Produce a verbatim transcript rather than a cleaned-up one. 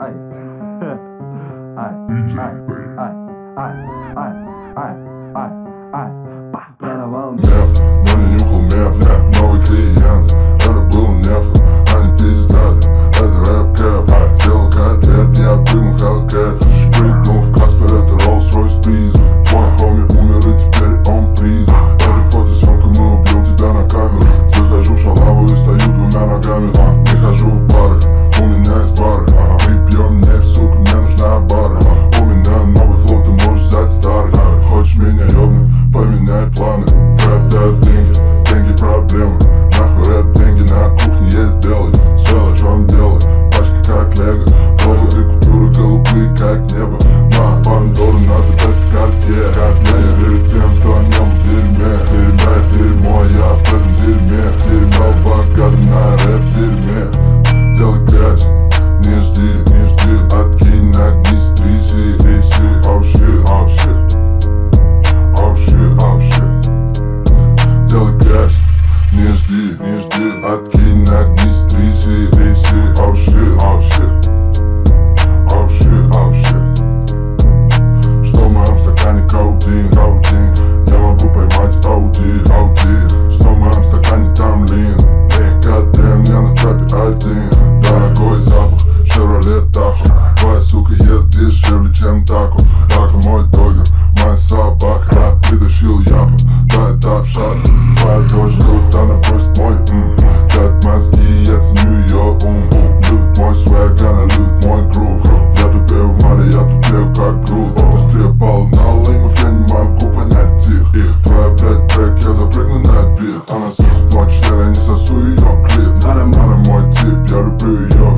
Ай, ай, ай, ай, ай, ай, ай, ай, ай, продавал меф, но не нюхал меф. Новый клиент, это был неф. Они пиздят, это рэп кэп. Сделал котлет, я прыгнул хелкэт. Прыгнул в Каспер, это Rolls-Royce приз. Твой хоми умер и теперь он приз. Это фотосъемка, мы убьем тебя на камеру. Захожу в шалаву и стою двумя ногами. Не хожу в бары, у меня есть бары. Мы пьем нефть, сука, мне нужна бара. У меня новый флот, ты можешь взять старый. Хочешь меня ёбнуть, поменяй планы. Рэп дает деньги, деньги проблемы. Нахуй рэп, деньги на кухне есть белый. Все, в чем дело, пачка как лего. Доллары, купюры голубые, как небо. На Пандору, на запястье Картье. Я не верю тем, кто о нем в дерьме. Дерьмо, дерьмо, я в этом дерьме. Дерьмо богатым на рэп дерьме. Делай кэш, не жди, не жди. Откинь, нагнись, тряси, тряси. Oh shit, oh shit. Oh shit, oh shit. Делай кэш, не жди, не жди. Откинь, нагнись, тряси, тряси. Oh shit, oh shit. Oh shit, oh shit. Что в моем стакане каудин, каудин. Я могу поймать ауди, ауди. Что в моем стакане там лин, лин. Goddamn, я на трапе один. Дорогой запах, Chevrolet Tahoe. Твоя сука ест дешевле, чем тако. Тако мой догер, моя собака. Притащил япа, да это обшат. Твоя дочь крут, она просит мой м. Дать мозги, я ценю ее ум. Любит мой свэг, она любит мой грув. Я тупею в море, я тупею как груд. Индустрия пала на леймов, я не могу понять их. Твоя, блядь, трек, я запрыгну на бит. Она сосет мой член, я не сосу ее клип. Она мой тип, я люблю ее.